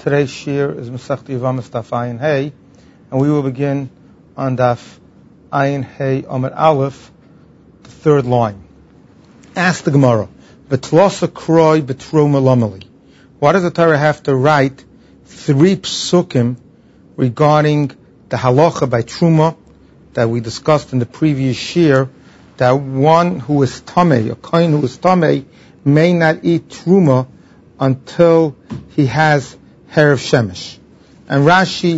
Today's shir is Masechta Yevamos Daf Ayin Hey, and we will begin on Daf Ayin Hey Amud Aleph, the third line. Ask the Gemara, Betlosa Kroi Betruma Lomeli. Why does the Torah have to write 3 psukim regarding the halacha by Truma that we discussed in the previous shir, that one who is tamei, a kohen who is tamei, may not eat Truma until he has Herav Shemesh. And Rashi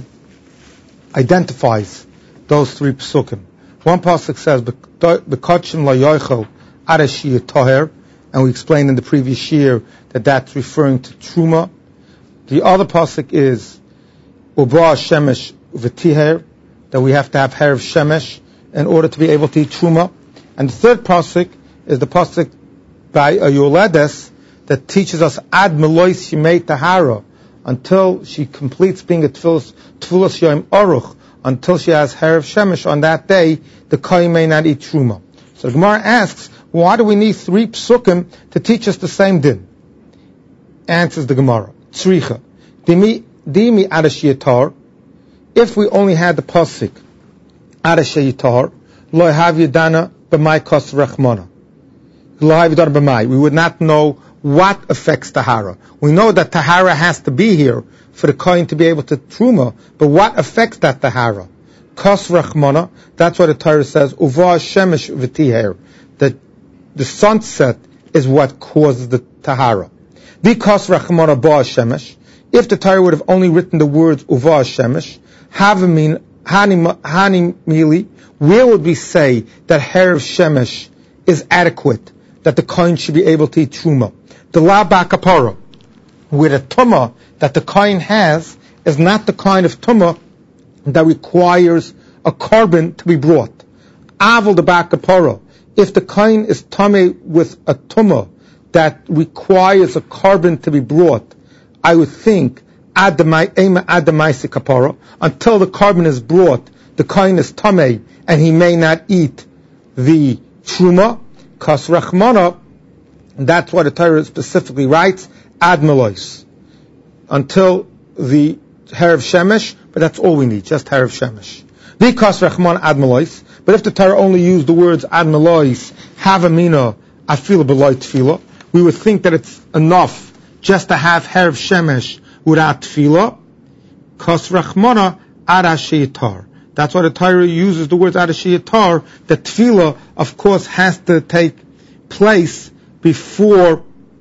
identifies those 3 psukim. One pasuk says, B'kotshim la yoichel arashi toher, and we explained in the previous year that that's referring to Truma. The other pasuk is Uba Shemesh v'tiher, that we have to have Herav Shemesh in order to be able to eat Truma. And the third pasuk is the pasuk by a Yoledes that teaches us Ad Melois Yimei Tahara, until she completes being a Tfilas Yom Aruch, until she has Herav Shemesh on that day, the Kohen may not eat Truma. So the Gemara asks, why do we need 3 psukim to teach us the same din? Answers the Gemara, Tzricha. Dimi Adash Yatar, if we only had the pasuk Adash Yatar, Lo Hav Yadana B'mai Kos Rachmana. Lo Hav Yadana B'mai. We would not know what affects Tahara. We know that Tahara has to be here for the Kohen to be able to Truma, but what affects that Tahara? Kos Rachmana, that's what the Torah says, Uva Shemesh v'tiher, that the sunset is what causes the Tahara. Because Rachmana ba Shemesh, if the Torah would have only written the words Uva Shemesh, Hani Mili, where would we say that Herav Shemesh is adequate, that the Kohen should be able to eat Truma? The La Bakapara, where the Tumah that the Kohen has is not the kind of Tumah that requires a carbon to be brought. Aval the Bakapara, if the Kohen is Tameh with a Tumah that requires a carbon to be brought, I would think until the carbon is brought, the Kohen is Tameh and he may not eat the Truma. Kas Rachmana, that's why the Torah specifically writes Ad Melois, until the Herav Shemesh, but that's all we need, just Herav Shemesh. Because Rachman Ad Melois, but if the Torah only used the words Ad Melois, Havamina, Afila B'loi Tefila, we would think that it's enough just to have Herav Shemesh without Tefila. Kas Rachmana Ad Ashiyatar. That's why the Torah uses the words Ad Ashiyatar, that Tefila, of course, has to take place before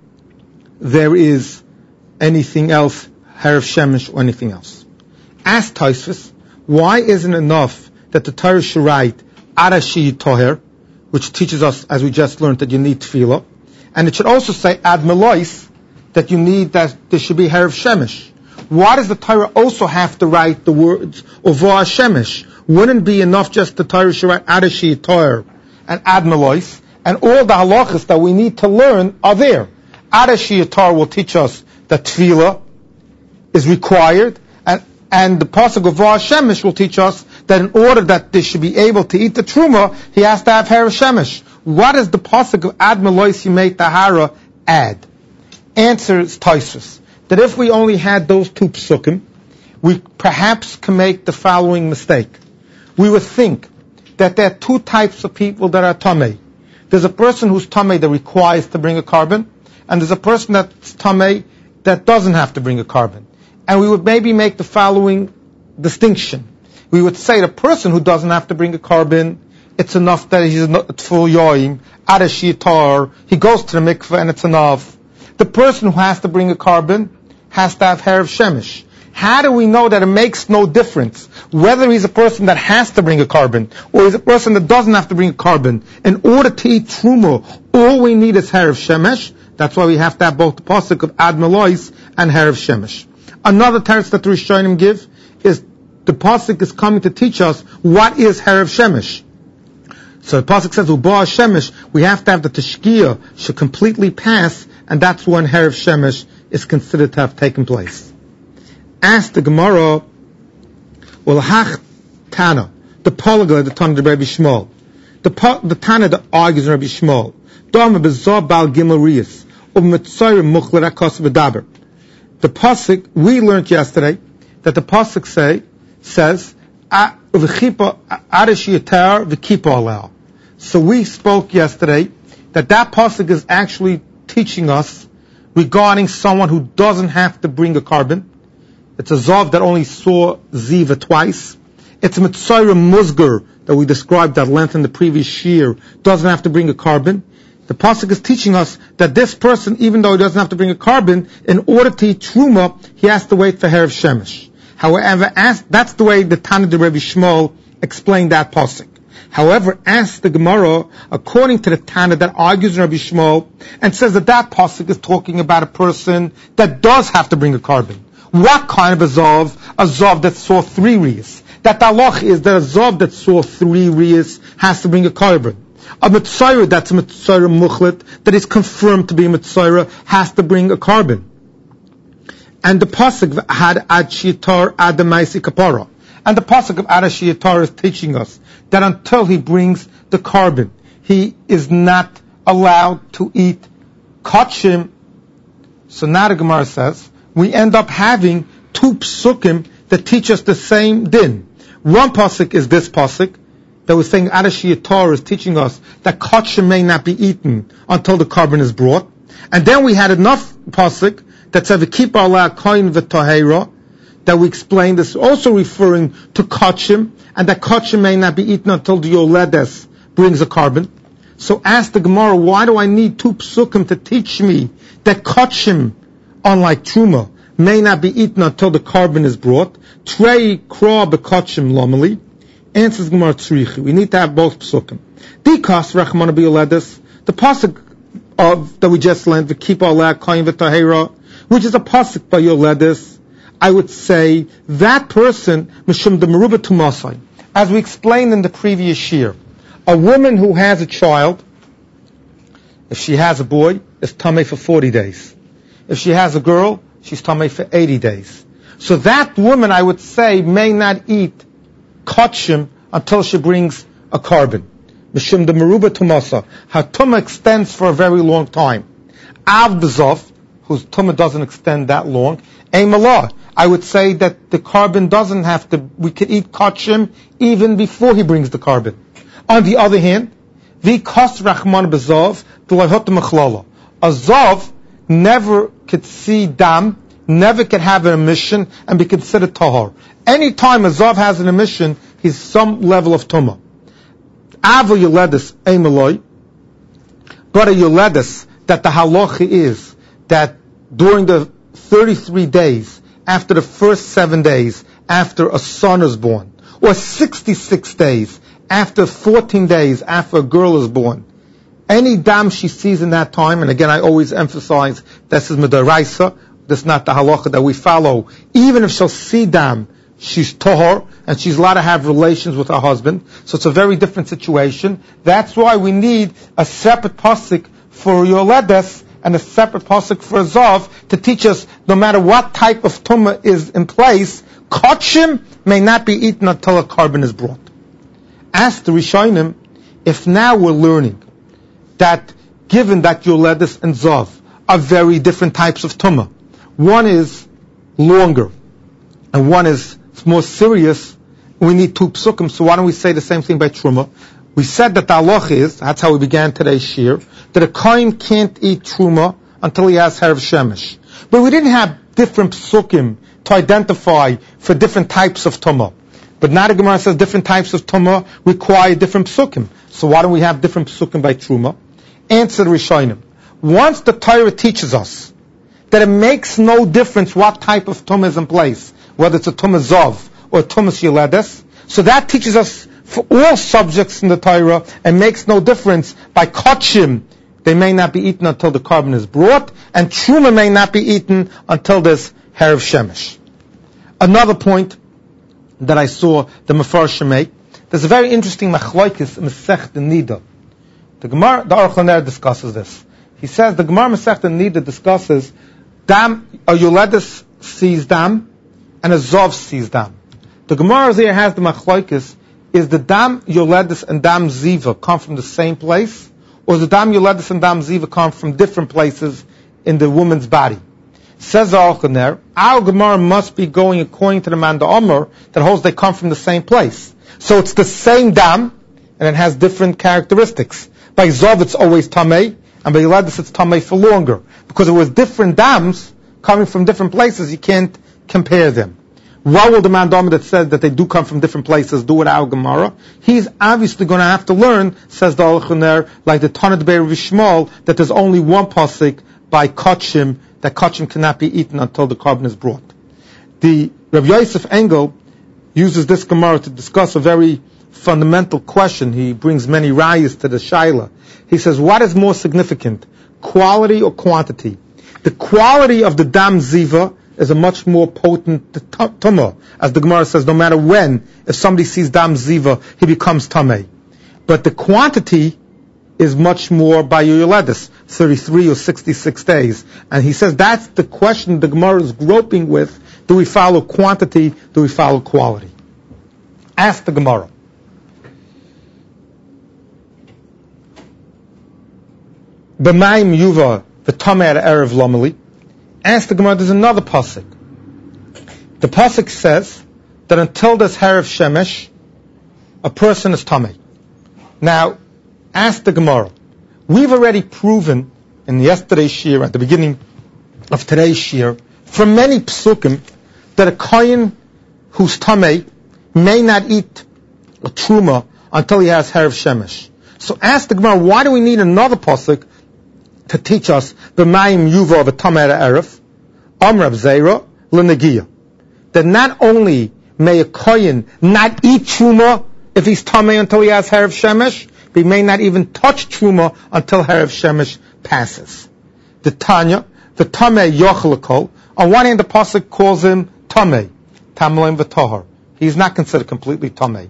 there is anything else, Herav Shemesh or anything else. Ask Tosfos, why isn't it enough that the Torah should write Arashi Toher, which teaches us, as we just learned, that you need Tefillah, and it should also say Ad Melois, that you need, that there should be Herav Shemesh. Why does the Torah also have to write the words Ova Shemesh? Wouldn't it be enough just the Torah should write Arashi Toher and Ad Melois, and all the halachas that we need to learn are there? Arashi Yatar will teach us that Tefillah is required, and the pasuk of Vah Shemesh will teach us that in order that they should be able to eat the Truma, he has to have Herav Shemesh. What does the pasuk of Ad Melois Yimei Tahara add? Answers Tosfos, that if we only had those 2 psukim, we perhaps can make the following mistake. We would think that there are 2 types of people that are tamei. There's a person who's tamei that requires to bring a carbon, and there's a person that's tamei that doesn't have to bring a carbon. And we would maybe make the following distinction. We would say the person who doesn't have to bring a carbon, it's enough that he's not full yoim, Adash Yitar, he goes to the mikveh and it's enough. The person who has to bring a carbon has to have Herav Shemesh. How do we know that it makes no difference whether he's a person that has to bring a carbon or he's a person that doesn't have to bring a carbon? In order to eat Truma, all we need is Herav Shemesh. That's why we have to have both the pasuk of Ad Melois and Herav Shemesh. Another teretz that the Rishonim give is the pasuk is coming to teach us what is Herav Shemesh. So the pasuk says Uba Shemesh, we have to have the Teshkiah should completely pass, and that's when Herav Shemesh is considered to have taken place. Ask the Gemara, well, Hach Tana, the Polyga, the Tana of Rabbi Shmuel, the Tana that argues Rabbi Shmuel, Dama Bezah Bal Gimel Riyas, the pasuk we learned yesterday that the pasuk says v'chipa arash yatar v'kipa alal. So we spoke yesterday that pasuk is actually teaching us regarding someone who doesn't have to bring a carbon. It's a zav that only saw ziva twice. It's a mitzayra musgar that we described at length in the previous year, doesn't have to bring a carbon. The pasuk is teaching us that this person, even though he doesn't have to bring a carbon, in order to eat truma, he has to wait for Erev Shemesh. However, that's the way the Tana de Rebbe Shmuel explained that pasuk. However, ask the Gemara, according to the Tana that argues in Rabbi Shmuel, and says that pasuk is talking about a person that does have to bring a carbon. What kind of a zav? A zav that saw 3 riyas. That the halach is that a zav that saw 3 riyas has to bring a carbon. A mitzayra that's a mitzayra muchlet, that is confirmed to be a mitzayra, has to bring a carbon. And the pasuk had ad shitar ad maisi kapara. And the pasuk of ad shitar is teaching us that until he brings the carbon, he is not allowed to eat kachim. So now the Gemara says, we end up having 2 psukim that teach us the same din. One pasuk is this pasuk that was saying Arash Yatar is teaching us that kachim may not be eaten until the carbon is brought. And then we had enough pasuk that said v'kipa ala koin v'tahera that we explained is also referring to kachim, and that kachim may not be eaten until the yoledes brings a carbon. So ask the Gemara, why do I need 2 psukim to teach me that kachim, unlike truma, may not be eaten until the carbon is brought? Trei kra bekachim lomeli. Answers Gemara tzrichi. We need to have both psukim. Dikas rachmana b'yoledes, the pasuk of that we just learned, v'kipa aleh koyin v'tahera, which is a pasuk by yoledes. I would say that person mishum de meruba tumasai. As we explained in the previous year, a woman who has a child, if she has a boy, is tamei for 40 days. If she has a girl, she's tamei for 80 days. So that woman, I would say, may not eat kachim until she brings a carbon. Mishum de meruba tumasa. Her tumah extends for a very long time. Av b'zov, whose tumah doesn't extend that long, Eimalah. I would say that the carbon doesn't have to, we could eat kachim even before he brings the carbon. On the other hand, the kas rachman b'zov, a zav never could see dam, never could have an emission and be considered tahor. Any time a zav has an emission, he's some level of tumah. Ava yoledis eimaloi, but a yoledis that the halacha is that during the 33 days after the first 7 days after a son is born, or 66 days after 14 days after a girl is born, any dam she sees in that time, and again I always emphasize this is midaraisa, this is not the halacha that we follow, even if she'll see dam, she's tohor, and she's allowed to have relations with her husband, so it's a very different situation. That's why we need a separate pasuk for yoledes and a separate pasuk for a zav to teach us no matter what type of tumah is in place, kachim may not be eaten until a carbon is brought. Ask the Rishonim, if now we're learning that given that yoledes and zav are very different types of tumah, one is longer and one is more serious, we need 2 psukim, so why don't we say the same thing by truma? We said that the halach is, that's how we began today's shir, that a kohen can't eat truma until he has Erev Shemesh. But we didn't have different psukim to identify for different types of tumah. But now the Gemara says different types of tumah require different psukim. So why don't we have different psukim by truma? Answer the Rishonim. Once the Torah teaches us that it makes no difference what type of tumah is in place, whether it's a tumah zav or a tumah yoledes, so that teaches us for all subjects in the Torah, and makes no difference. By kachim, they may not be eaten until the carbon is brought, and truma may not be eaten until there's Erev Shemesh. Another point that I saw the Mefarshim make, there's a very interesting machlokes in Masechta Nida. The Gemara, the Aruch LaNer discusses this. He says the Gemara Masechta Nida discusses dam, a yoledes sees dam, and a zav sees dam. The Gemara there has the machlokes, is the dam yoledes and dam ziva come from the same place, or the dam yoledes and dam ziva come from different places in the woman's body? Says the Alchaner, our Gemara must be going according to the man the Omer that holds they come from the same place. So it's the same dam, and it has different characteristics. By Zov it's always Tamei, and by Yeladis it's Tamei for longer. Because it was different dams coming from different places, you can't compare them. Why will the man the Omer that says that they do come from different places do it our Gemara? He's obviously going to have to learn, says the Alchaner, like the Tanat Be'er Vishmal, that there's only one pasuk by Kachim, that kachim cannot be eaten until the carbon is brought. The Rabbi Yosef Engel uses this Gemara to discuss a very fundamental question. He brings many rayas to the shaila. He says, what is more significant, quality or quantity? The quality of the dam ziva is a much more potent tumah. As the Gemara says, no matter when, if somebody sees dam ziva, he becomes tameh. But the quantity is much more by your Yeladis, 33 or 66 days. And he says that's the question the Gemara is groping with. Do we follow quantity? Do we follow quality? Ask the Gemara. B'mayim yuva v'tamei erev lomeli. Ask the Gemara, there's another pasuk. The pasuk says that until there's Harav Shemesh, a person is tamei. Now, ask the Gemara. We've already proven in yesterday's shir, at the beginning of today's shir, from many psukim, that a kohen who's tamei may not eat a truma until he has Harav Shemesh. So ask the Gemara, why do we need another pasuk to teach us b'mayim yuva v'tamei erev amrav zeira l'negiya, that not only may a kohen not eat truma if he's tamei until he has Harav Shemesh, but he may not even touch truma until Harav Shemesh passes. The Tanya, the tamei yochel kol. On one hand, the pasuk calls him tamei, tamleim v'tahar. He's not considered completely tamei.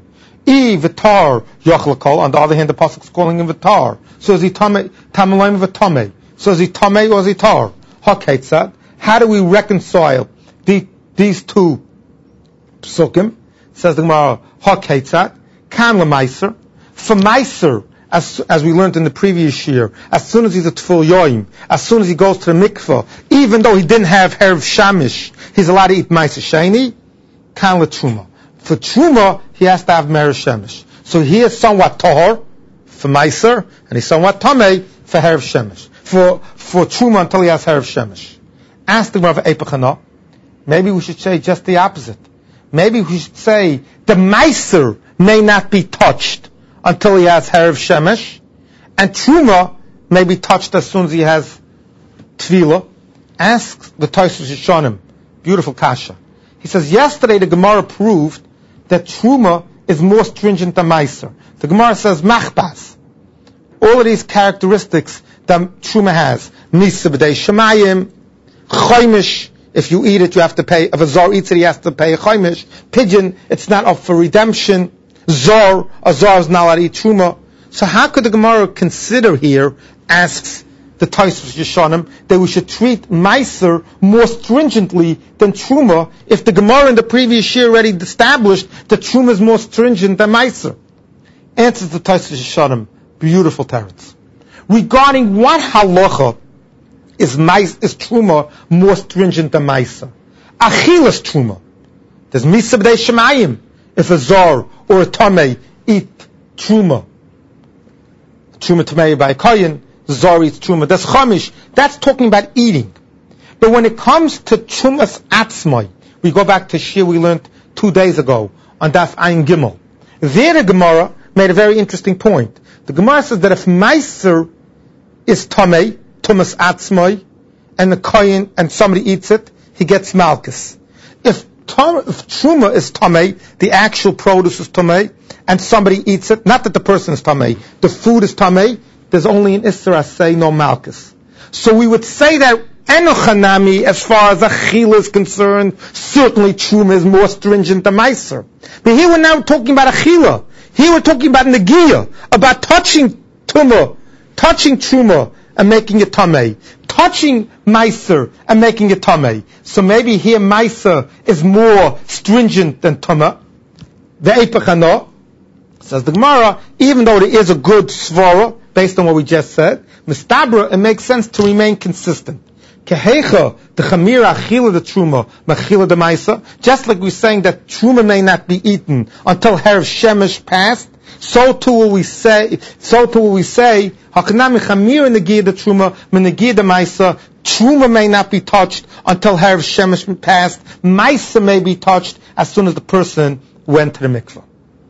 V'tar yochel kol. On the other hand, the pasuk is calling him v'tar. So is he tamei, tamleim v'tamei? So is he tamei or is he tar? Hakeitzad. How do we reconcile these two psukim? Says the Gemara, hakeitzad kan l'maiser. For Meiser, as we learned in the previous year, as soon as he's a Tful Yoim, as soon as he goes to the mikveh, even though he didn't have Harav Shamish, he's allowed to eat Meiser Sheni, Kan L'Truma. For Truma, he has to have Meir Shemesh. So he is somewhat Tahor for Meiser, and he's somewhat Tamei for Harav Shemesh. For Truma until he has Harav Shemesh. Ask the Gemara of Epechana, maybe we should say just the opposite. Maybe we should say the Meiser may not be touched until he has Harav Shemesh, and Truma may be touched as soon as he has Tvila. Ask the Tosfos Yeshanim, beautiful kasha. He says, yesterday the Gemara proved that Truma is more stringent than Meiser. The Gemara says, Machbas. All of these characteristics that Truma has. Nisa b'dei Shemayim, Choimish, if you eat it, you have to pay. If a Zor eats it, he has to pay a Choimish. Pigeon, it's not up for redemption. Zor, a Zor is not allowed to eat Truma. So how could the Gemara consider here, asks the Tosfos Yeshanim, that we should treat Meiser more stringently than Truma, if the Gemara in the previous year already established that Truma is more stringent than Meiser? Answers the Tosfos Yeshanim, beautiful teretz. Regarding what halacha is Truma more stringent than Meiser? Achilas Truma. There's Misa b'dei Shemayim. If a Zor or a Tamei eat Truma Tamei by a Kohen, Zor eats Truma. That's Chamish. That's talking about eating. But when it comes to Trumas Atzmai, we go back to Shir we learned 2 days ago on Daf Ayin Gimel. There the Gemara made a very interesting point. The Gemara says that if Meiser is Tamei, Trumas Atzmai, and the Kohen, and somebody eats it, he gets Malchus. If Truma is Tamei, the actual produce is Tamei, and somebody eats it, not that the person is Tamei, the food is Tamei, there's only an Isra say, no Malchus. So we would say that Enochanami, as far as Achila is concerned, certainly Truma is more stringent than Meiser. But here we're now talking about Achila. Here we're talking about Negiya, about touching Truma and making it Tamei. Touching Meiser and making it Tamei. So maybe here Meiser is more stringent than Tama. The Epechana, says the Gemara, even though there is a good svara, based on what we just said, Mistabra, it makes sense to remain consistent. Kehecha, the chamira achila the truma, machila the maisa. Just like we're saying that truma may not be eaten until Erev Shemesh passed, so too will we say, Hakanami chamira negia the truma, menegia the maisa. Truma may not be touched until Erev Shemesh passed. Maisa may be touched as soon as the person went to the mikveh.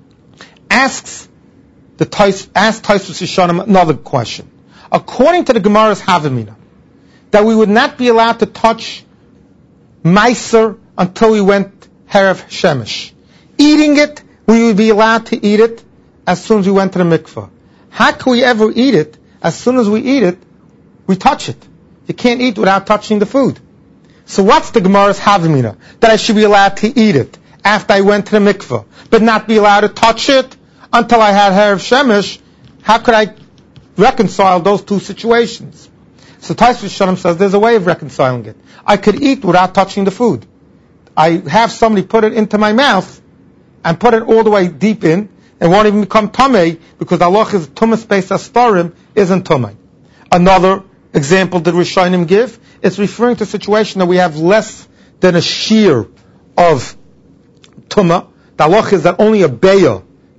Asks Tosfos Yeshanim another question. According to the Gemara's Havamina, that we would not be allowed to touch Meiser until we went Erev Shemesh. Eating it, we would be allowed to eat it as soon as we went to the mikveh. How can we ever eat it? As soon as we eat it, we touch it. You can't eat without touching the food. So what's the Gemara's Havamina? That I should be allowed to eat it after I went to the mikveh, but not be allowed to touch it until I had Erev Shemesh. How could I reconcile those two situations? So Tosfos Yeshanim says there's a way of reconciling it. I could eat without touching the food. I have somebody put it into my mouth and put it all the way deep in and won't even become tamei because Allah is tumas beis astarim isn't tamei. Another example that Rishonim give is referring to a situation that we have less than a shear of tumah. The Allah is that only a beya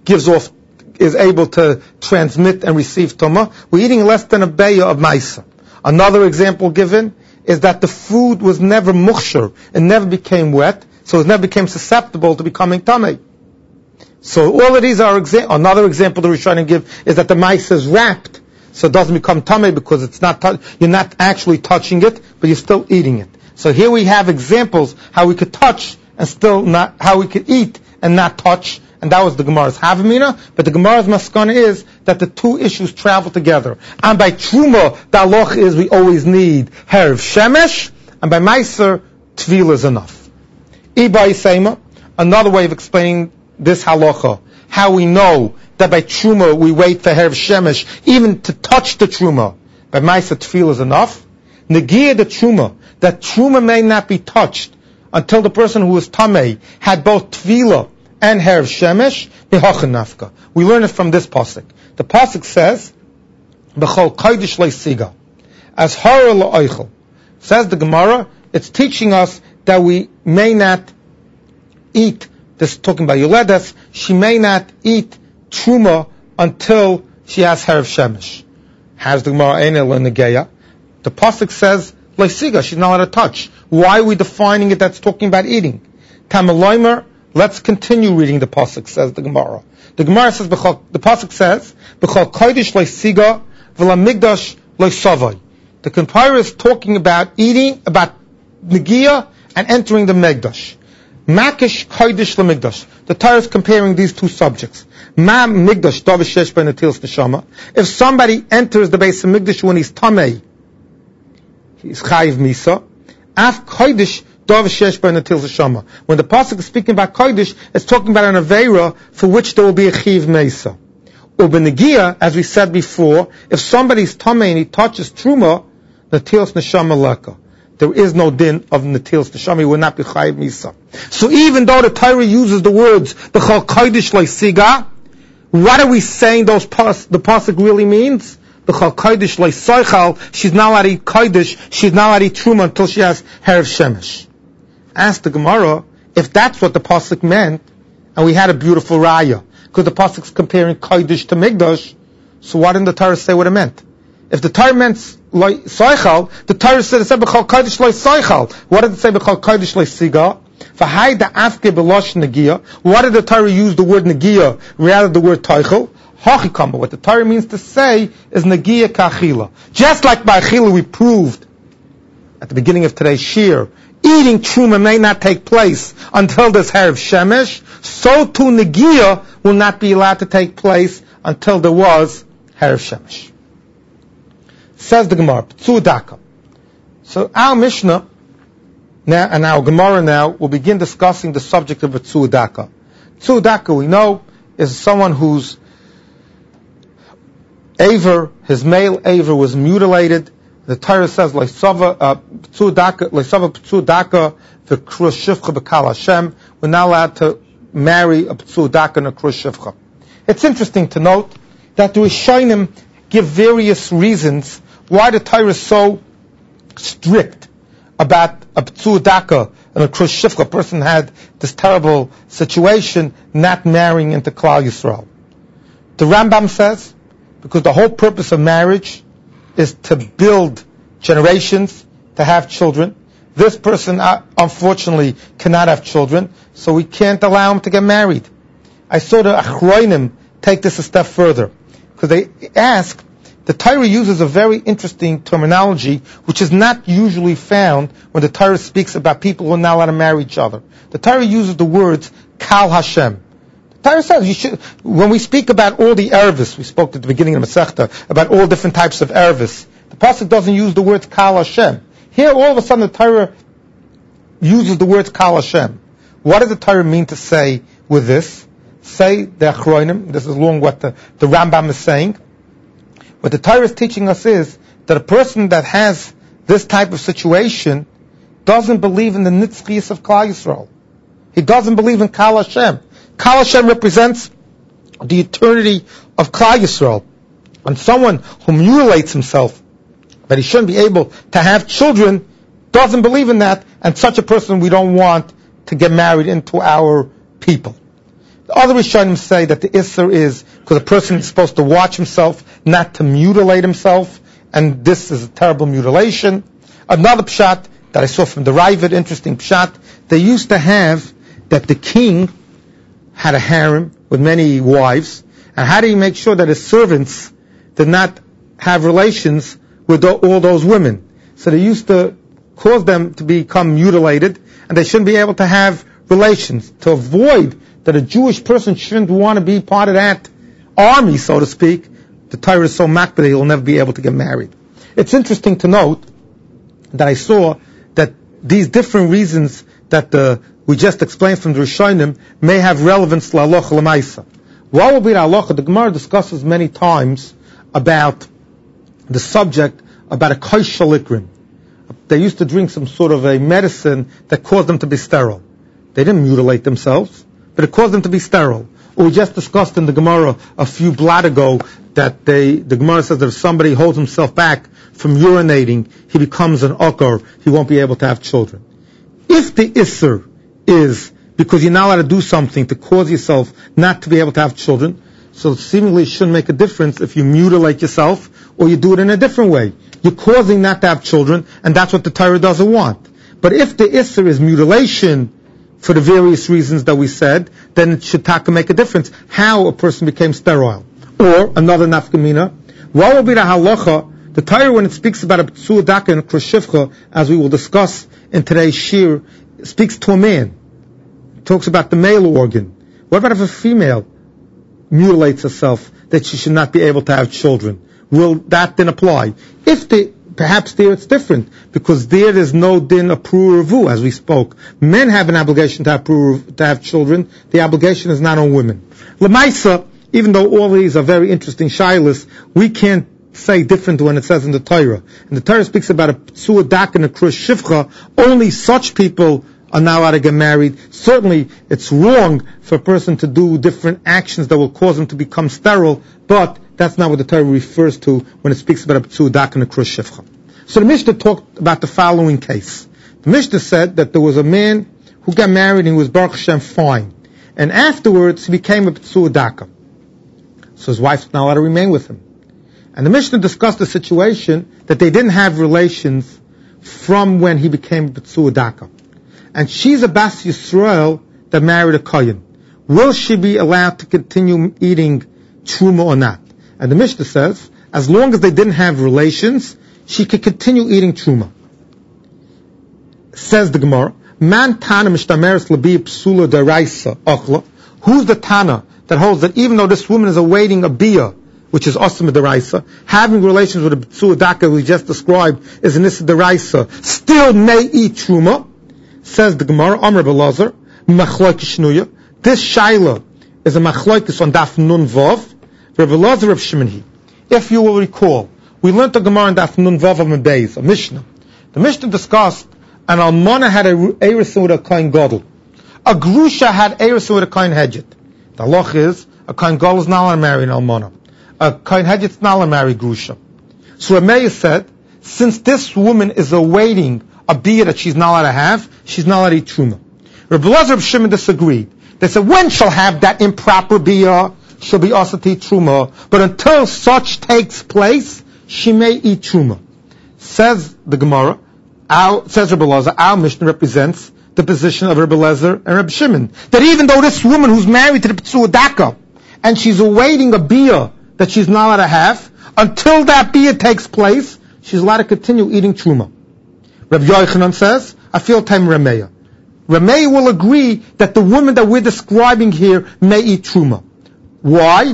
is able to transmit and receive tumah. We're eating less than a beya of maisa. Another example given is that the food was never mukhshar, it never became wet, so it never became susceptible to becoming tamei. So all of these are another example the Rishonim give is that the maisa is wrapped, so it doesn't become tamei because it's not you're not actually touching it, but you're still eating it. So here we have examples how we could touch and still not, how we could eat and not touch. And that was the Gemara's Havamina, but the Gemara's Maskana is that the two issues travel together. And by Truma, the halacha is we always need Erev Shemesh, and by Meiser, Tvila is enough. Iba Yisema, another way of explaining this halacha, how we know that by Truma we wait for Erev Shemesh, even to touch the Truma. By Meiser, Tvila is enough. Negia the Truma, that Truma may not be touched until the person who was Tamei had both Tvila and Erev Shemesh, B'hochen Nafka. We learn it from this pasuk. The pasuk says, B'chol Kodesh Leisiga, as Hara La'oichel. Says the Gemara, it's teaching us that we may not eat, this is talking about Yoledes, she may not eat Truma until she has Erev Shemesh. Has the Gemara Einel in the Geya? The pasuk says, Leisiga, she's not allowed to touch. Why are we defining it that's talking about eating? Tamaloimer, let's continue reading the pasuk, says the Gemara. The Gemara says, the pasuk says, B'chol kodesh leisiga v'lamigdash leisavai. The Gemara is talking about eating, about negia and entering the Megdash. Makish kodesh lemigdash. The Torah is comparing these two subjects. Ma migdash davishesh by netilas neshama. If somebody enters the base of Migdash when he's tamei, he's chayiv misa. Af kodesh. When the pasuk is speaking about kodesh, it's talking about an aveira for which there will be a chiv meisa. Ubenegia, as we said before, if somebody's tamei and he touches truma, netilas neshama leka. There is no din of netilas neshama; he will not be chayiv misa. So even though the Torah uses the words b'chol kodesh leisiga, what are we saying? The pasuk really means b'chol kodesh leisaychal. She's not allowed to eat kodesh. She's not allowed to eat truma until she has Erev Shemesh. Ask the Gemara if that's what the pasuk meant, and we had a beautiful raya because the pasuk is comparing kodesh to migdash. So why didn't the Torah say what it meant? If the Torah meant soichal, the Torah said b'chol kodesh loisaychal. What did it say b'chol kodesh loisiga? V'hai da afke belosh negia. Why did the Torah use the word negia rather than the word toichel? Hachikama. What the Torah means to say is negia kachila. Just like by achila we proved at the beginning of today's shir, eating truma may not take place until there's Erev Shemesh, so too negia will not be allowed to take place until there was Erev Shemesh. Says the Gemara, P'tzudaka. So our Mishnah now and our Gemara now will begin discussing the subject of P'tzudaka. P'tzudaka, we know, is someone whose aver, his male aver was mutilated. The Torah says, Leisava P'tzudaka v'krus shivcha b'kal Hashem. We're not allowed to marry a P'tzudaka and a krus shivcha. It's interesting to note that the Rishonim give various reasons why the Torah is so strict about a P'tzua Daka and a Krus Shifcha. A person had this terrible situation, not marrying into Klal Yisrael. The Rambam says, because the whole purpose of marriage is to build generations, to have children. This person, unfortunately, cannot have children, so we can't allow him to get married. I saw the Achroinim take this a step further, because they ask, the Torah uses a very interesting terminology, which is not usually found when the Torah speaks about people who are not allowed to marry each other. The Torah uses the words Kal Hashem. The Torah says when we speak about all the ervis, we spoke at the beginning of the Masechta about all different types of ervis. The pasuk doesn't use the words Kal Hashem. Here, all of a sudden, the Torah uses the words Kal Hashem. What does the Torah mean to say with this? Say the Achroinim. This is along what the Rambam is saying. What the Torah is teaching us is that a person that has this type of situation doesn't believe in the nitzchiyus of Klal Yisrael. He doesn't believe in Kal Hashem. Kal Hashem represents the eternity of Klal Yisrael. And someone who mutilates himself, that he shouldn't be able to have children, doesn't believe in that, and such a person we don't want to get married into our people. The other Rishonim say that the Isser is because a person is supposed to watch himself, not to mutilate himself, and this is a terrible mutilation. Another pshat that I saw from the Ravid, interesting pshat, they used to have that the king had a harem with many wives, and how do you make sure that his servants did not have relations with all those women? So they used to cause them to become mutilated, and they shouldn't be able to have relations, to avoid that a Jewish person shouldn't want to be part of that army, so to speak. The Torah is so makbid that he'll never be able to get married. It's interesting to note that I saw that these different reasons that we just explained from the Rishonim may have relevance to halacha l'maisa. What will be the halacha? The Gemara discusses many times about the subject about a kosh shalikrim. They used to drink some sort of a medicine that caused them to be sterile. They didn't mutilate themselves, but it caused them to be sterile. Or we just discussed in the Gemara a few blot ago that the Gemara says that if somebody holds himself back from urinating, he becomes an okar, he won't be able to have children. If the Isser is because you're not allowed to do something to cause yourself not to be able to have children, so seemingly it shouldn't make a difference if you mutilate yourself or you do it in a different way. You're causing not to have children, and that's what the Torah doesn't want. But if the Isser is mutilation, for the various reasons that we said, then it should make a difference how a person became sterile. Or, another nafkamina, what will be the halacha? The Torah, when it speaks about a P'tzua Daka and a Krus Shifcha, as we will discuss in today's shir, speaks to a man. It talks about the male organ. What about if a female mutilates herself, that she should not be able to have children? Will that then apply? Perhaps there it's different, because there is no din of pru'urvu, as we spoke. Men have an obligation to have children. The obligation is not on women. L'maisa, even though all these are very interesting shilas, we can't say different when it says in the Torah. And the Torah speaks about a P'tzua Daka and a Krus Shifcha. Only such people are now allowed to get married. Certainly, it's wrong for a person to do different actions that will cause them to become sterile, but that's not what the Torah refers to when it speaks about a P'tzua Daka and a Krus Shifcha. So the Mishnah talked about the following case. The Mishnah said that there was a man who got married and he was Baruch Hashem fine. And afterwards he became a P'tzua Daka. So his wife's not allowed to remain with him. And the Mishnah discussed the situation that they didn't have relations from when he became a P'tzua Daka. And she's a Bas Yisrael that married a Kohen. Will she be allowed to continue eating Truma or not? And the Mishnah says, as long as they didn't have relations, she could continue eating Truma. Says the Gemara, Man Tana Mishtameres Labi Psula Daraisa Ochla. Who's the Tana that holds that even though this woman is awaiting a Bia, which is Osama Daraisa, having relations with a P'tzua Daka we just described is an Issa Daraisa, still may eat Truma? Says the Gemara, Amr Belazar, Machlokes Shnuya. This Shaila is a Machlokes on Daf Nun Vav, Reb Elazar of Shimon. If you will recall, we learned the Gemara in Daf Nun Vav of Medbeis, a Mishnah. The Mishnah discussed an Almana had a Eirus with a Kohen Gadol. A Grusha had Eirus with a Kohen Hedget. The halach is, a Kohen Gadol is not allowed to marry an Almana. A Kohen Hedget is not allowed to marry Grusha. So Rameya said, since this woman is awaiting a bia that she's not allowed to have, she's not allowed to eat truma. Rabbi Elazar and Rabbi Shimon disagreed. They said when she'll have that improper bia, she'll be also to eat truma, but until such takes place, she may eat truma. Says the Gemara, says Rabbi Elazar, our Mishnah represents the position of Rabbi Elazar and Rabbi Shimon. That even though this woman who's married to the P'tzua Daka, and she's awaiting a bia that she's not allowed to have, until that bia takes place, she's allowed to continue eating truma. Rabbi Yochanan says, I feel time Rameya. Rameya will agree that the woman that we're describing here may eat truma. Why?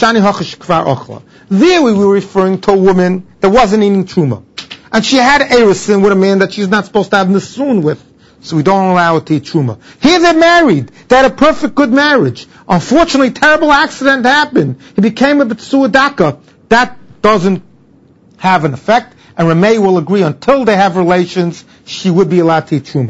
There we were referring to a woman that wasn't eating truma. And she had erusin with a man that she's not supposed to have nisun with. So we don't allow her to eat truma. Here they're married. They had a perfect good marriage. Unfortunately, terrible accident happened. He became a B'tsua Daka. That doesn't have an effect. And Ramey will agree until they have relations, she would be allowed to eat truma.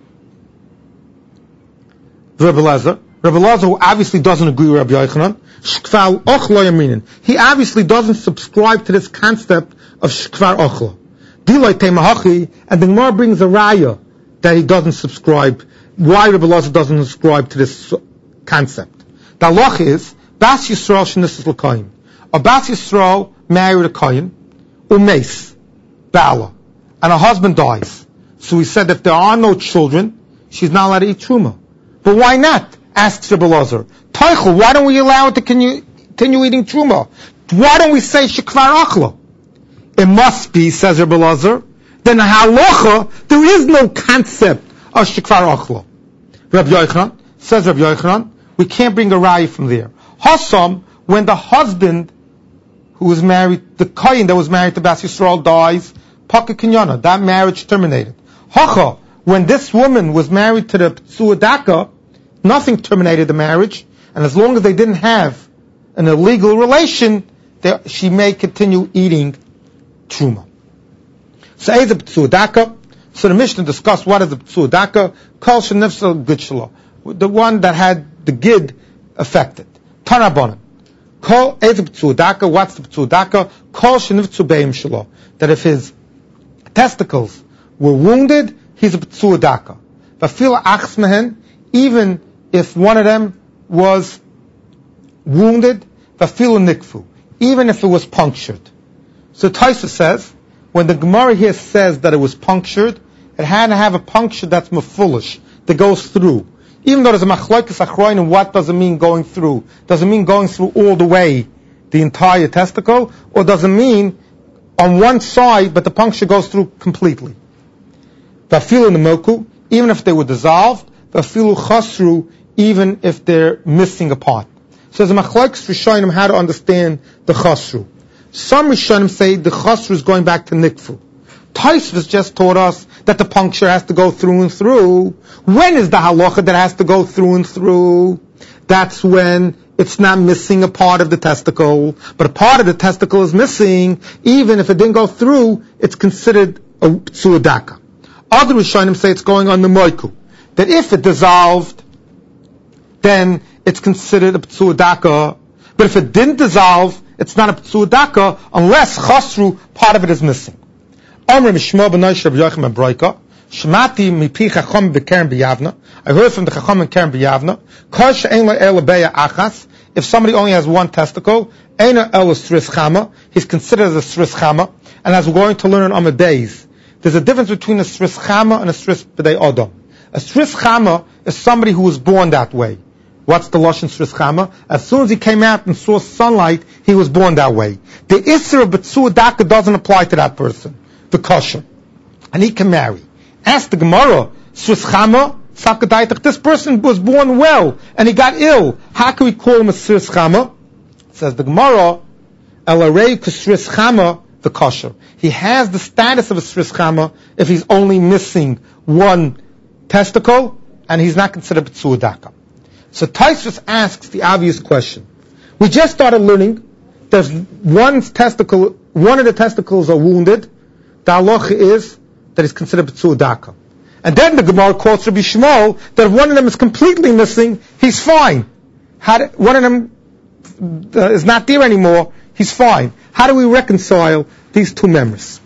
Rabbi Elazar, who obviously doesn't agree with Rabbi Yochanan, Shkvar Ochla Yaminin. He obviously doesn't subscribe to this concept of Shkvar Ochla. Dilay Teimahachi, and the Gemara brings a raya that he doesn't subscribe. Why Rabbi Elazar doesn't subscribe to this concept? The halach is, Bas Yisrael Shenisis L'Koyin. A Bas Yisrael married a Koyin, Umeis, Bala, and her husband dies. So he said if there are no children, she's not allowed to eat truma. But why not? Asks Rabbi Elazar. Teichel, why don't we allow it to continue eating truma? Why don't we say shekvar achla? It must be, says Rabbi Elazar, then halacha, there is no concept of shekvar achla. Rabbi Yochanan, says Rabbi Yochanan, we can't bring a raya from there. Hasam, when the husband who was married, the kohen that was married to Bas Yisrael dies, Paka Kinyana, that marriage terminated. Hacha, when this woman was married to the P'tzua Daka, nothing terminated the marriage, and as long as they didn't have an illegal relation, she may continue eating truma. So is the P'tzua Daka. So the Mishnah discussed what is the P'tzua Daka. Kol shenifsal gid shelo, the one that had the gid affected. Tanabonim. Kol is the P'tzua Daka. What's the P'tzua Daka? Kol sheniftzu beim shelo, that if his testicles were wounded, he's a P'tzua Daka. Vafil achs mehen, even if one of them was wounded, vafil nikfu, even if it was punctured. So Taisa says, when the Gemara here says that it was punctured, it had to have a puncture that's mefulish, that goes through. Even though there's a machlokes achroin, and what does it mean going through? Does it mean going through all the way, the entire testicle, or does it mean on one side, but the puncture goes through completely? Vafilu nemoku, even if they were dissolved, vafilu chasru, even if they're missing a part. So there's a machlokes rishonim how to understand the chasru. Some rishonim say the chasru is going back to nikfu. Taisvus just taught us that the puncture has to go through and through. When is the halacha that has to go through and through? That's when it's not missing a part of the testicle, but a part of the testicle is missing. Even if it didn't go through, it's considered a P'tzua Daka. Other Rishonim say it's going on the moiku, that if it dissolved, then it's considered a P'tzua Daka. But if it didn't dissolve, it's not a P'tzua Daka unless chasru, part of it is missing. Amr Mishma b'noish Rabbi Yochanan Broika, Shemati mipi chacham b'Keren b'Yavna. I heard from the chacham in Keren b'Yavna. Kol she'en lo beya achas. If somebody only has one testicle, eina el sris chama. He's considered as a sris chama. And as we're going to learn on days, there's a difference between a sris chama and a sris b'dei odom. A sris chama is somebody who was born that way. What's the lashon sris chama? As soon as he came out and saw sunlight, he was born that way. The isser of B'tzua Daka doesn't apply to that person, the kosher, and he can marry. Ask the Gemara, sris chama, this person was born well and he got ill. How can we call him a sris chama? Says the Gemara, el arei ksris chama, the kosher. He has the status of a sris chama if he's only missing one testicle and he's not considered B'tzua Daka. So Taisvus asks the obvious question. We just started learning there's one of the testicles are wounded. The halacha is that he's considered B'tzua Daka. And then the Gemara quotes Rabbi Shmuel that if one of them is completely missing, he's fine. One of them is not there anymore, he's fine. How do we reconcile these two members?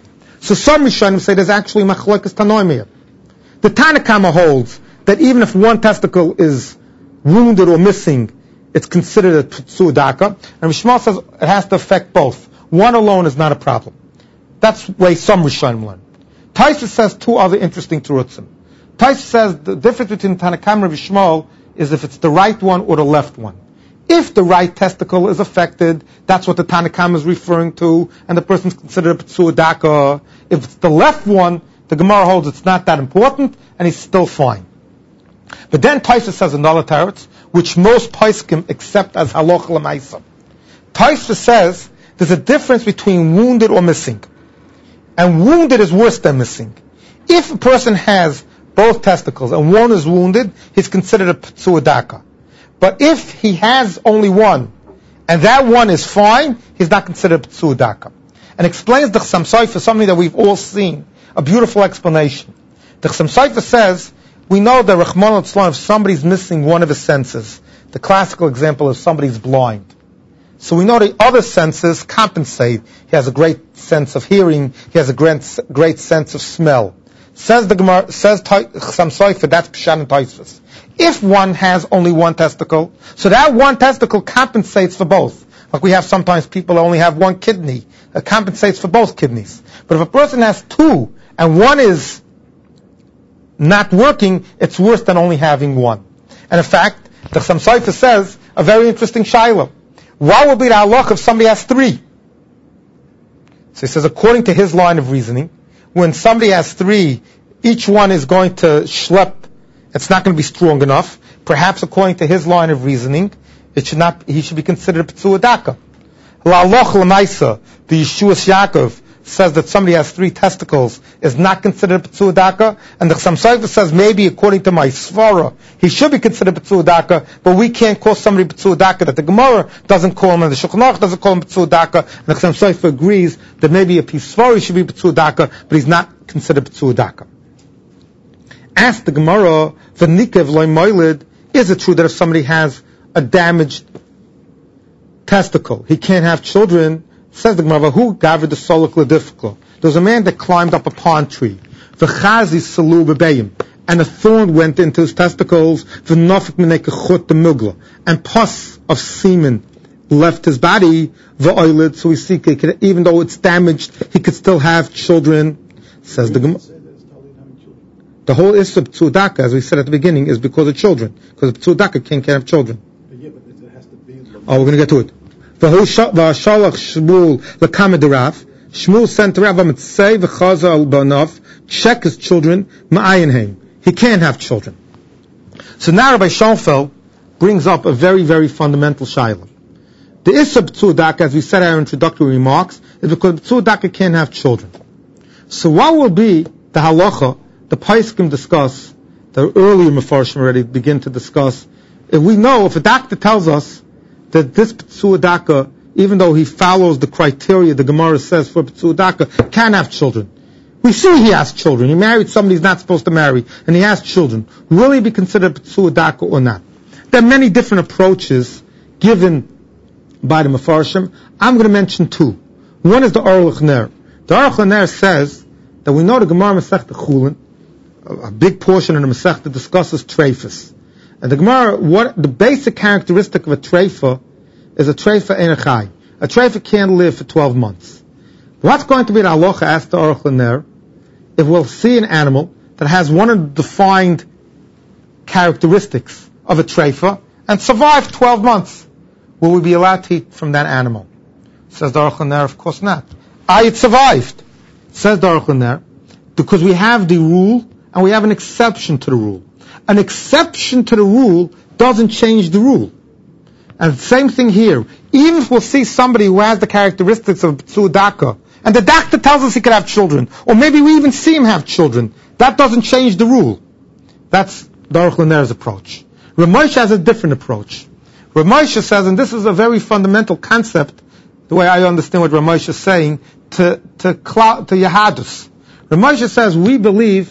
So some Rishonim say there's actually machlokes tanoim here. The Tanna Kama holds that even if one testicle is wounded or missing, it's considered a p'tsuah daka. And Rishmal says it has to affect both. One alone is not a problem. That's the way some Rishonim learn. Taisa says two other interesting terutzim. Taisa says the difference between Tanna Kama and Rishmal is if it's the right one or the left one. If the right testicle is affected, that's what the Tanna Kama is referring to, and the person's considered a p'tsuah daka. If it's the left one, the Gemara holds it's not that important, and he's still fine. But then Taisa says another teretz, which most poskim accept as halacha l'maisa. Taisa says there's a difference between wounded or missing. And wounded is worse than missing. If a person has both testicles and one is wounded, he's considered a p'tsuah daka. But if he has only one, and that one is fine, he's not considered a p'tsuah daka. And explains the Chassam Sofer something that we've all seen, a beautiful explanation. The Chassam Sofer says, we know that Rachmana litzlan, if somebody's missing one of his senses, the classical example is somebody's blind. So we know the other senses compensate. He has a great sense of hearing, he has a great sense of smell. Says the Gemara, says Chassam Sofer, that's Pshat and Tosfos. If one has only one testicle, so that one testicle compensates for both. Like we have sometimes people only have one kidney, it compensates for both kidneys. But if a person has two, and one is not working, it's worse than only having one. And in fact, the Chassam Sofer says a very interesting shaila. What will be the halach if somebody has three? So he says, according to his line of reasoning, when somebody has three, each one is going to schlep. It's not going to be strong enough. Perhaps according to his line of reasoning, he should be considered a p'tsuah daka. La'aloch l'maisa, the Yeshuas Yaakov says that somebody has three testicles is not considered a p'tsuah daka, and the Chassam Sofer says maybe according to my svara he should be considered a p'tsuah daka, but we can't call somebody p'tsuah daka that the Gemara doesn't call him and the Shulchan Aruch doesn't call him p'tsuah daka, and the Chassam Sofer agrees that maybe a pisvara should be p'tsuah daka, but he's not considered p'tsuah daka. Ask the Gemara, v'nikev loy moilid, is it true that if somebody has a damaged testicle, he can't have children? Says the Gemara, who gathered the soluk l'difkla? There was a man that climbed up a palm tree. V'chazi salu b'beim, and a thorn went into his testicles. V'nofik minei kechut the mugla, and pus of semen left his body. V'oilid, so we see, even though it's damaged, he could still have children. Says the Gemara. The whole issue of p'tsuah daka, as we said at the beginning, is because of children. Because p'tsuah daka can't have children. Yeah, but it has to be. Oh, we're going to get to it. V'shalach Shmuel l'kamed Rav. Shmuel sent to Rav Mitzay v'chaza al banav, check his children, ma'ayin heim. He can't have children. So now Rabbi Schoenfeld brings up a very, very fundamental shaila. The issue of p'tsuah daka, as we said in our introductory remarks, is because p'tsuah daka can't have children. So what will be the halacha? The Paiskim discuss, the earlier Mefarshim already begin to discuss, if a doctor tells us that this p'tsuah daka, even though he follows the criteria the Gemara says for p'tsuah daka, can have children. We see he has children. He married somebody he's not supposed to marry, and he has children. Will he be considered p'tsuah daka or not? There are many different approaches given by the Mefarshim. I'm going to mention two. One is the Aruch Ner. The Aruch Ner says that we know the Gemara Masechta Chulin, a big portion of the Masechta discusses treifas. And the Gemara, the basic characteristic of a treifa is a treifa ein chai. A treifa can't live for 12 months. What's going to be the halacha, asked the Aruch Ner, if we'll see an animal that has one of the defined characteristics of a treifa and survived 12 months? Will we be allowed to eat from that animal? Says the Aruch Ner, of course not. It survived. Says the Aruch Ner, because we have the rule and we have an exception to the rule. An exception to the rule doesn't change the rule. And the same thing here. Even if we'll see somebody who has the characteristics of p'tsuah daka, and the doctor tells us he could have children, or maybe we even see him have children, that doesn't change the rule. That's the Aruch Ner's approach. Rav Moshe has a different approach. Rav Moshe says, and this is a very fundamental concept, the way I understand what Rav Moshe is saying, to Yahadus. Rav Moshe says, we believe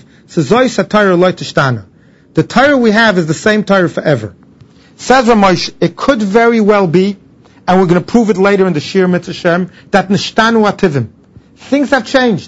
the Torah we have is the same Torah forever. Says Rav Moshe, it could very well be, and we're going to prove it later in the Shir Mitzvah Shem, that nishtanu ativim. Things have changed.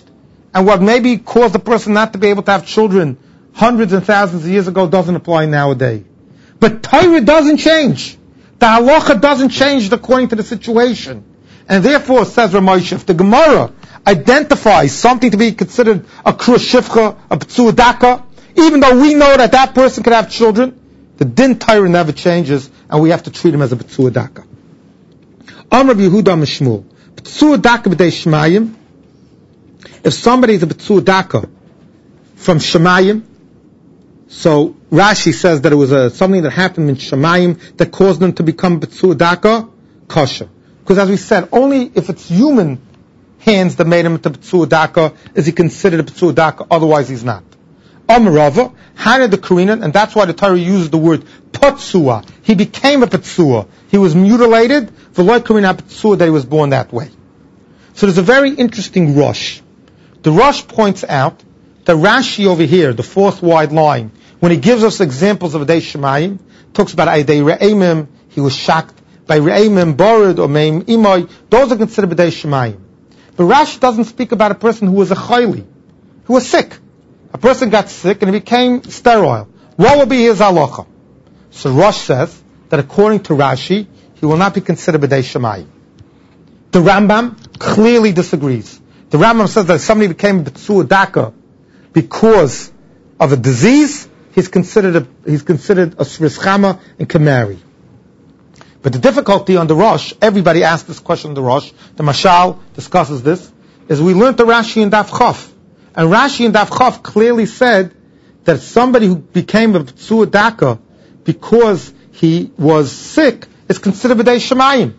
and what maybe caused the person not to be able to have children hundreds and thousands of years ago doesn't apply nowadays. But Torah doesn't change. The halacha doesn't change according to the situation. And therefore, says Ramosha, if the Gemara identifies something to be considered a krus shivcha, a p'tzua daka, even though we know that that person could have children, the din Torah never changes, and we have to treat him as a p'tzua daka. Amar Yehuda Mishmul, p'tzua daka b'dei Shemayim. If somebody is a p'tzua daka from Shemayim, so Rashi says that it was something that happened in Shemayim that caused them to become p'tzua daka, kosher. Because as we said, only if it's human hands that made him into p'tzua daka is he considered a p'tzua daka, otherwise he's not. Amarava, Hana the Korean, and that's why the Torah uses the word patsua. He became a patsua. He was mutilated, v'loy Korean patsua, that he was born that way. So there's a very interesting Rosh. The Rosh points out that Rashi over here, the fourth wide line, when he gives us examples of Adei Shemayim, talks about Adei Re'emim, he was shocked by Re'emim, Borid, or Meim Imoy, those are considered Adei Shemayim. But Rashi doesn't speak about a person who was a chayli, who was sick. A person got sick and he became sterile. What will be his halacha? So Rosh says that according to Rashi, he will not be considered B'dei Shemayim. The Rambam clearly disagrees. The Rambam says that if somebody became B'tzua daka because of a disease, he's considered a Sris Chama and can marry. But the difficulty on the Rosh, everybody asked this question on the Rosh, the Mashal discusses this, is we learned the Rashi in Daf Chof. And Rashi in Daf Chof clearly said that somebody who became a B'tzua daka because he was sick is considered B'dei Shemayim.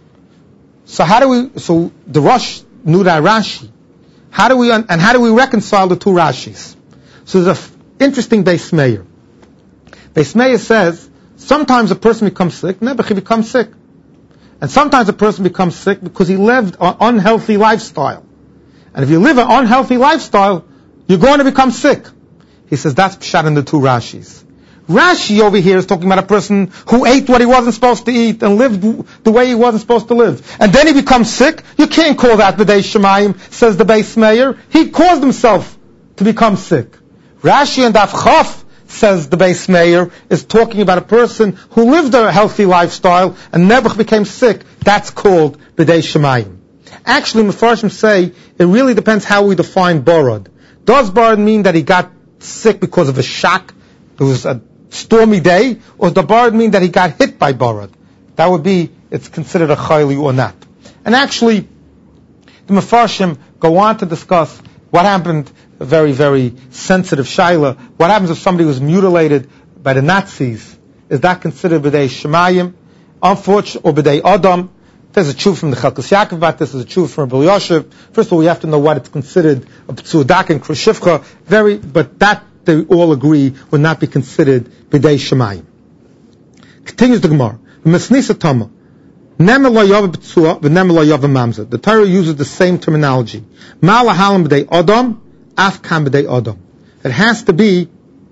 So the Rosh knew that Rashi. How do we reconcile the two Rashis? So there's an interesting Beis Meir. Beis Meir says, sometimes a person becomes sick, never he becomes sick. And sometimes a person becomes sick because he lived an unhealthy lifestyle. And if you live an unhealthy lifestyle, you're going to become sick. He says that's pshat in the two Rashis. Rashi over here is talking about a person who ate what he wasn't supposed to eat and lived the way he wasn't supposed to live. And then he becomes sick. You can't call that B'dei Shemayim, says the Beis Meir. He caused himself to become sick. Rashi and Daf Chof, says the Beis Meir, is talking about a person who lived a healthy lifestyle and never became sick. That's called B'dei Shemayim. Actually, Mefarshim say it really depends how we define Borod. Does Borod mean that he got sick because of a shock? It was a stormy day, or does the Borod mean that he got hit by Borod? That would be, it's considered a chayli or not. And actually, the Mefarshim go on to discuss what happened, a very, very sensitive shaila. What happens if somebody was mutilated by the Nazis? Is that considered B'dei Shemayim? Unfortunately, or B'dei Adam? There's a tshuva from the Chelkas Yaakov about this. There's a tshuva from Rabbi Yoshev. First of all, we have to know what it's considered a p'tzua daka and krus shivcha. But that they all agree would not be considered B'dei Shemayim. Continues the Gemara. Mesnisa Tama. Nemer lo yava p'tzua, v'nemer lo yava mamzer. The Torah uses the same terminology. Ma lahalim b'dei Adam, af kam b'dei Adam. It has to be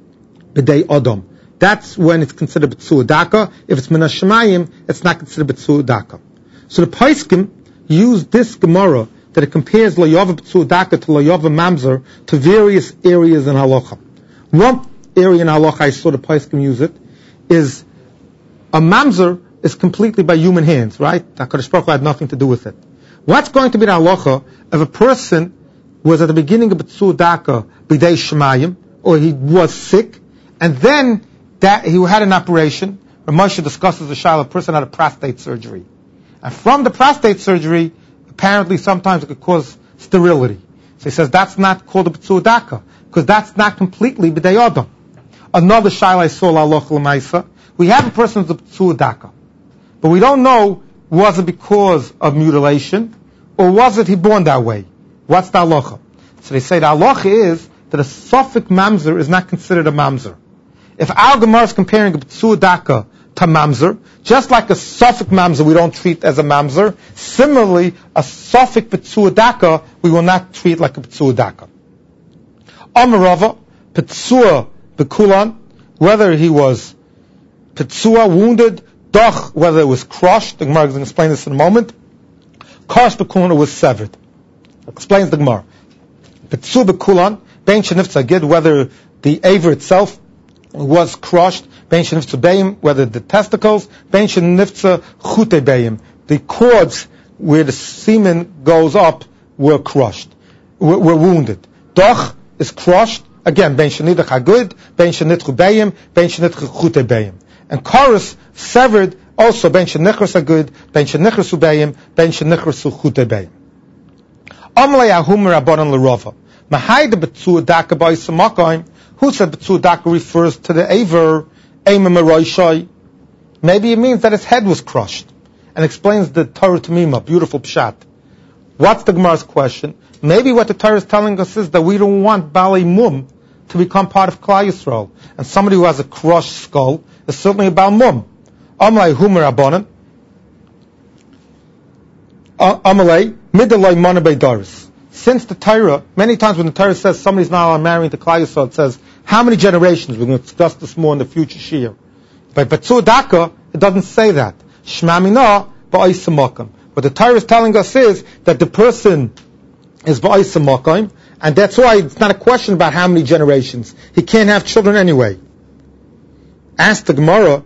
b'dei Adam. That's when it's considered p'tzua daka. If it's minas Shemayim, it's not considered p'tzua daka. So the Paiskim used this Gemara that it compares lo yava p'tzua daka to lo yava mamzer to various areas in halacha. One area in halacha I saw the Paiskim use it is a mamzer is completely by human hands, right? HaKadosh Baruch Hu had nothing to do with it. What's going to be the halacha if a person was at the beginning of p'tzua daka b'dei Shemayim, or he was sick, and then that he had an operation? Ramosha discusses the shayla, a person had a prostate surgery. And from the prostate surgery, apparently sometimes it could cause sterility. So he says that's not called a p'tzua daka, because that's not completely b'dei Adam. Another shayla I saw l'aloch l'maisa, we have a person who's a p'tzua daka, but we don't know, was it because of mutilation, or was it he born that way? What's the halacha? So they say the halacha is that a suffix mamzer is not considered a mamzer. If our Gemara is comparing a p'tzua daka to mamzer, just like a suffix mamzer we don't treat as a mamzer, similarly, a suffix p'tzua daka we will not treat like a p'tzua daka. Amarava, p'tzua b'kulan, whether he was p'tzua, wounded, doch, whether it was crushed, the Gemara is going to explain this in a moment, karsh b'kulan was severed. Explains the Gemara. Betzu bekulan, bein shenifza gid, whether the aver itself was crushed, bein shenifza beim, whether the testicles, bein shenifza chute beim, the cords where the semen goes up were crushed, were wounded. Doch is crushed, again, bein shenidach hagud, bein shenitchu beim, bein shenitchu chute beim. And chorus severed also bein shenichras hagud, bein shenichras beim, bein shenichras chute beim. Amalei ahumar abonon l'rova. Mahayda betzu daka by samakayim. Who said betzu daka refers to the aver eimim eroishai? Maybe it means that his head was crushed, and explains the Torah Tamima, beautiful pshat. What's the Gemara's question? Maybe what the Torah is telling us is that we don't want Balei Mum to become part of Klal Yisrael, and somebody who has a crushed skull is certainly a Bal Mum. Amalei humar abonon. Amalei midalei mana beidaris. Since the Torah, many times when the Torah says somebody's not allowed marrying to Klal Yisrael, it says how many generations. We're going to discuss this more in the future shiur. But Betzu Daka, it doesn't say that. Shma mina ba'isa makam. What the Torah is telling us is that the person is ba'isa makam, and that's why it's not a question about how many generations. He can't have children anyway. Ask the Gemara,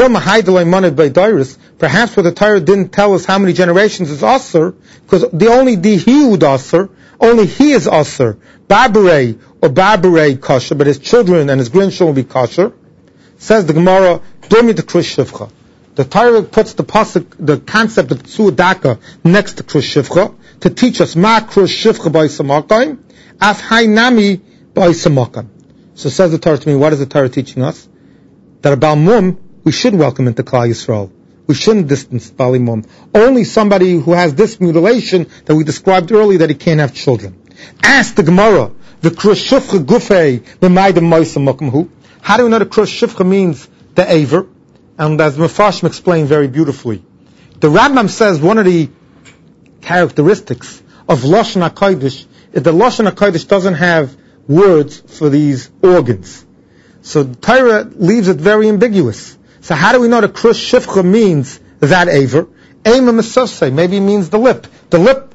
perhaps what the Torah didn't tell us how many generations is Asr, because the only Dihiyud Asr, only he is Asr. Barbarei or Barbarei kosher, but his children and his grandchildren will be kosher. Says the Gemara, Domi de Krush Shivcha. The Torah puts the pasuk, the concept of Tzur Daka next to Krush Shivcha to teach us Ma Krush Shivcha by Samakayim, Af Hainami by Samakayim. So says the Torah to me, what is the Torah teaching us? That a Baal Mum, we should welcome into Klal Yisrael. We shouldn't distance Baal Mum. Only somebody who has this mutilation that we described earlier, that he can't have children. Ask the Gemara, the Krush Shivcha Gufei, B'maidem Moisa Mokamhu. How do we know the Krush Shivcha means the Aver? And as Mefashim explained very beautifully, the Rambam says one of the characteristics of Lashon HaKodesh is that Lashon HaKodesh doesn't have words for these organs. So the Torah leaves it very ambiguous. So how do we know the Krush Shivcha means that Aver? Eimah Mesosei, maybe it means the lip. The lip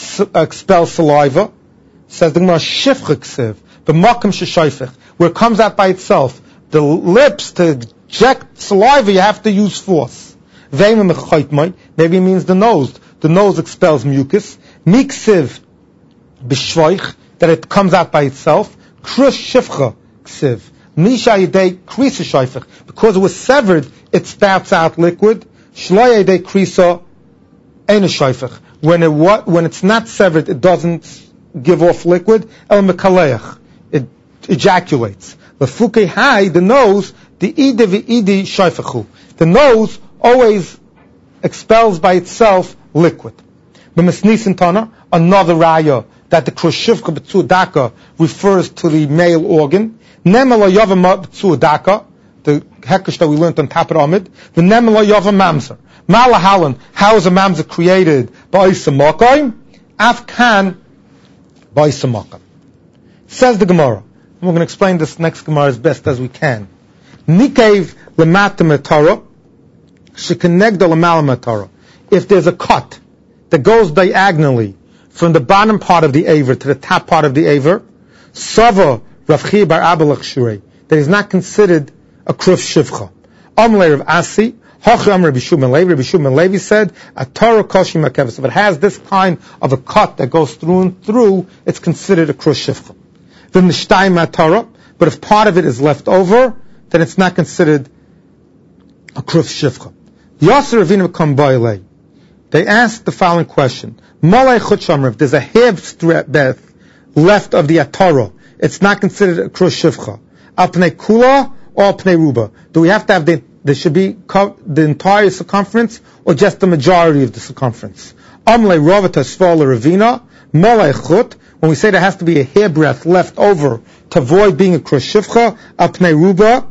expels saliva. Says the Gemara, Shivcha Ksiv, B'makam Sheshayfech, where it comes out by itself. The lips, to eject saliva, you have to use force. Veimah Mechaitmai, maybe it means the nose. The nose expels mucus. Miksiv B'shvoich, that it comes out by itself. Krush Shivcha Ksiv. Misha Yedei Krisa Shayfech, because it was severed, it spouts out liquid. Shlo Yedei Krisa Eina Shayfech. When it's not severed, it doesn't give off liquid. El Mekaleach, it ejaculates. Lefuke Hai, the nose, the Ide V'Idi Shayfechu. The nose always expels by itself liquid. B'Mesnisin Tana, another raya that the Krush Shivcha B'Tzur Daka refers to the male organ. Nemela Yava B'Tzur Daka, the hekesh that we learned on Tapir Amid. The Nemela Yava Mamzer. Malahalan, how is a Mamzer created? Ba'isa Makayim. Afkan Ba'isa Makayim. Says the Gemara. We're going to explain this next Gemara as best as we can. Nikev L'Matam Torah, Shekenegda L'Malam Torah. If there's a cut that goes diagonally from the bottom part of the Aver to the top part of the Aver, Sava Rav Chiya bar Abba L'Chshurei, that is not considered a Krush Shivcha. Amlei Rav Asi, Hochi Amr Rabbi Shimon Levi. Rabbi Shimon Levi said, a Torah Koshi Makeves. If it has this kind of a cut that goes through and through, it's considered a Krush Shivcha. The Nishtayim Torah, but if part of it is left over, then it's not considered a Krush Shivcha. Yasser Ravina Kambayle. They asked the following question: Malay Chutz, if there's a hair left of the Torah, it's not considered a Krush Shivcha. Al Pnei Kula or Al Pnei Ruba? Do we have to have there should be the entire circumference or just the majority of the circumference? Amle Ravata Svala Ravina, Malay Chut. When we say there has to be a hairbreadth left over to avoid being a Krush Shivcha, Al Pnei Ruba,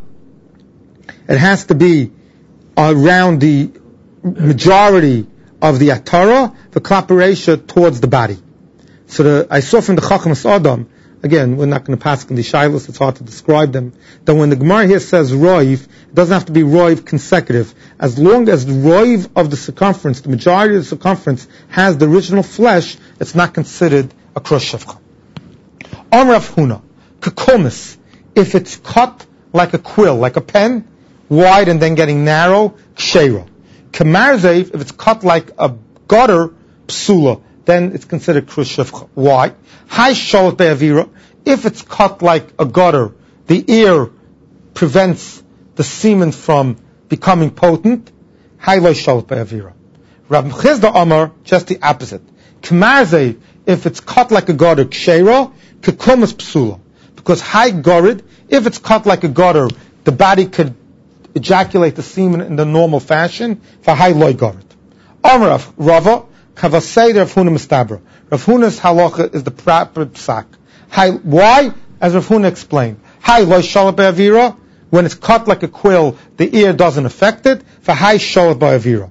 it has to be around the majority of the Atara, the Klaparesha towards the body. So I saw from the Chachmas Adam, again, we're not going to pass on the Shilas, it's hard to describe them, that when the Gemara here says Roiv, it doesn't have to be Roiv consecutive. As long as the Roiv of the circumference, the majority of the circumference, has the original flesh, it's not considered a Krush Shivcha. Amar Rav Huna, Kakomis, if it's cut like a quill, like a pen, wide and then getting narrow, Ksheira. Kamarzev, if it's cut like a gutter, Psula, then it's considered Krushivcha. Why? Hai Shalat Be'avira, if it's cut like a gutter, the ear prevents the semen from becoming potent, Hai Lo Shalat Be'avira. Rav Chizda Amar, just the opposite. Kamarzev, if it's cut like a gutter, Ksheira, Kakumas Psula. Because Hai Gorid, if it's cut like a gutter, the body could ejaculate the semen in the normal fashion, for Hai Lo Gorid. Amar Rav Rava, Kavasei Rav Huna Mistabra. Rav Huna's halacha is the proper psak. Why? As Rav Huna explained. Hai Lo Shalat Be'avira, when it's cut like a quill, the ear doesn't affect it, for Hai Shalat Be'avira.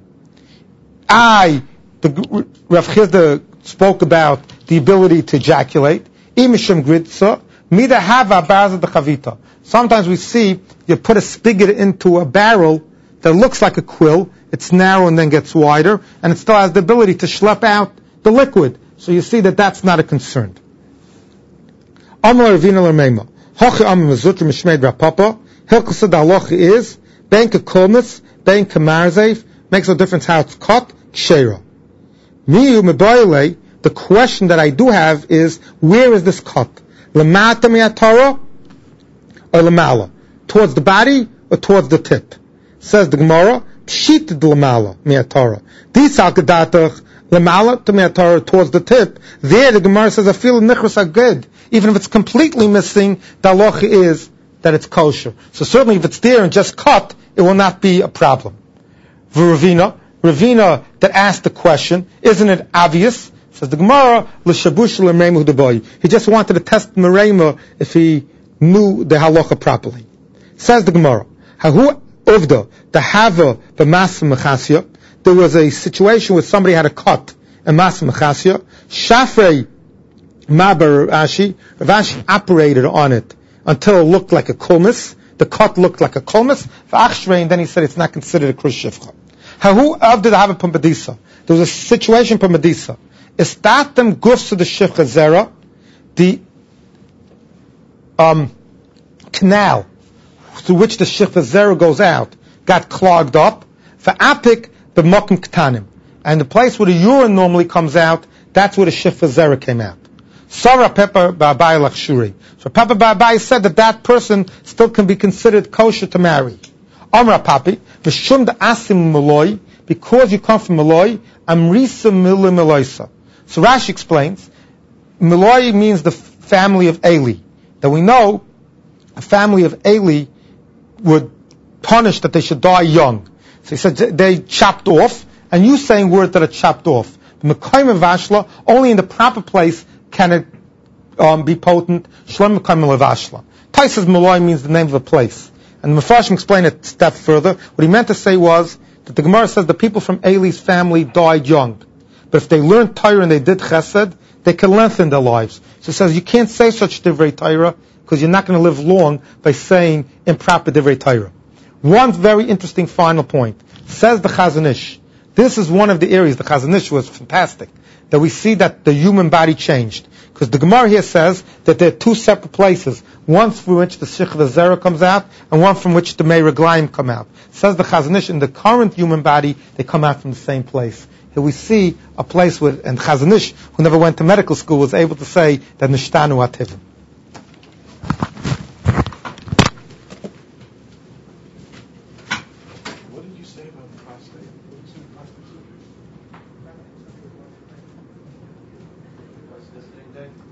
Rav Chizda spoke about the ability to ejaculate. Imishim Gritza, Mida Hava Baza de Chavita. Sometimes we see you put a spigot into a barrel that looks like a quill, it's narrow and then gets wider, and it still has the ability to schlep out the liquid. So you see that that's not a concern. Amar Ravina L'Meima. Hochi Amar Mezutri Mishmeid Rapapa. Hilchasa the halacha is, Ben Kakolmitz, Ben Kamarzev, makes no difference how it's cut, Ksheira. Miyu Mebayale, the question that I do have is, where is this cut? Lamata mi'atara or lamala? Towards the body or towards the tip? Says the Gemara, Pshitid lamala mi'atara. Disal kedatach lamala to mi'atara towards the tip. There the Gemara says, I feel nichras aged. Even if it's completely missing, the halacha is that it's kosher. So certainly if it's there and just cut, it will not be a problem. Ravina that asked the question, isn't it obvious? Says the Gemara, l'shabush l'meimu d'boy. He just wanted to test Merema if he knew the halacha properly. Says the Gemara, Hahu uvda the hava b'mas mechasya. There was a situation where somebody had a cut in mas mechasya. Shafrei mabar Rashi. Rashi operated on it until it looked like a kulmis. The cut looked like a kulmis. V'achshrei, and then he said it's not considered a krushivcha. Hahu uvda the hava p'madisa. There was a situation p'madisa. Istatem gufs to the shifcha zera, the canal through which the shifcha zera goes out got clogged up. For apik b'mokim ktanim, and the place where the urine normally comes out, that's where the shifcha zera came out. Sarah Pepper Ba'abai Lachshuri. So Pepper Ba'abai said that person still can be considered kosher to marry. Amra Papi v'shum da asim maloi, because you come from maloi, amrisa milu meloisa. So Rashi explains, Miloi means the family of Eli. That we know a family of Eli would punish that they should die young. So he said they chopped off, and you saying words that are chopped off. The Mekayim of Vashla, only in the proper place can it be potent. Shlem Mekayim of Vashla. Tai says Miloi means the name of a place. And the Mepharshim explained it a step further. What he meant to say was that the Gemara says the people from Eli's family died young. But if they learned Torah and they did chesed, they can lengthen their lives. So it says you can't say such divrei Torah because you're not going to live long by saying improper divrei Torah. One very interesting final point. Says the Chazon Ish. This is one of the areas, the Chazon Ish was fantastic, that we see that the human body changed. Because the Gemara here says that there are two separate places. One from which the Shechva Zera comes out, and one from which the Meir Reglaim come out. Says the Chazon Ish, in the current human body, they come out from the same place. Here we see a place where, and Chazon Ish, who never went to medical school, was able to say that Nishtanu Ativim. What did you say about prostate? What did you say about prostate surgery?